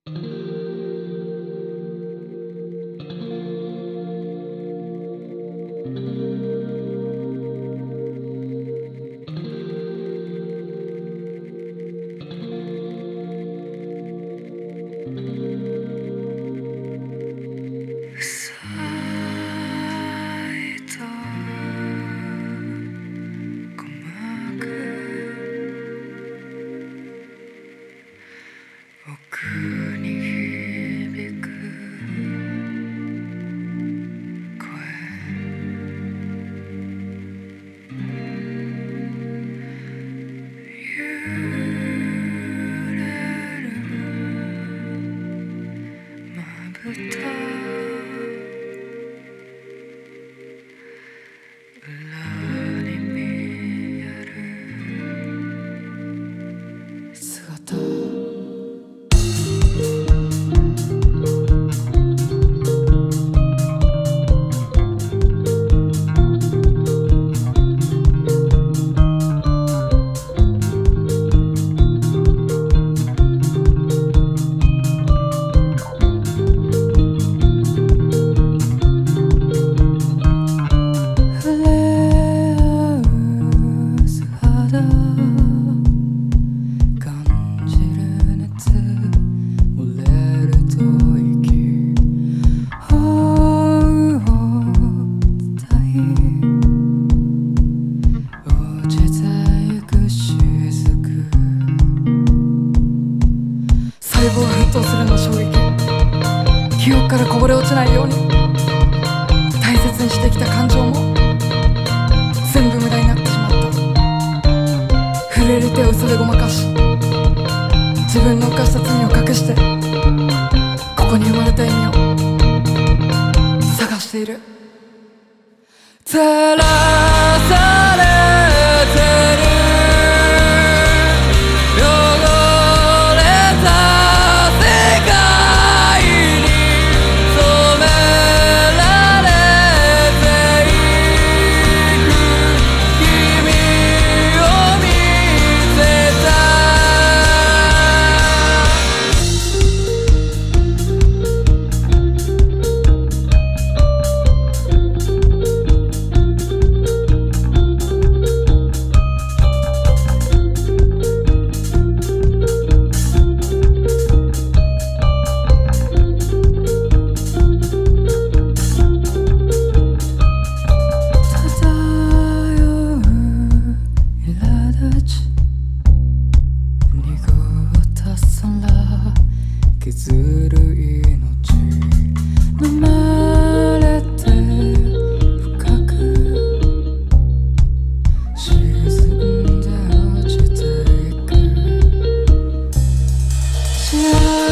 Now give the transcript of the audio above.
奥に響く声、揺れるまぶた、裏に見える姿、細胞が沸騰するの衝撃、記憶からこぼれ落ちないように大切にしてきた感情も全部無駄になってしまった。震える手を嘘でごまかし、自分の犯した罪を隠して、ここに生まれた意味を探している。照らされてる削る命、飲まれて深く沈んで落ちていく。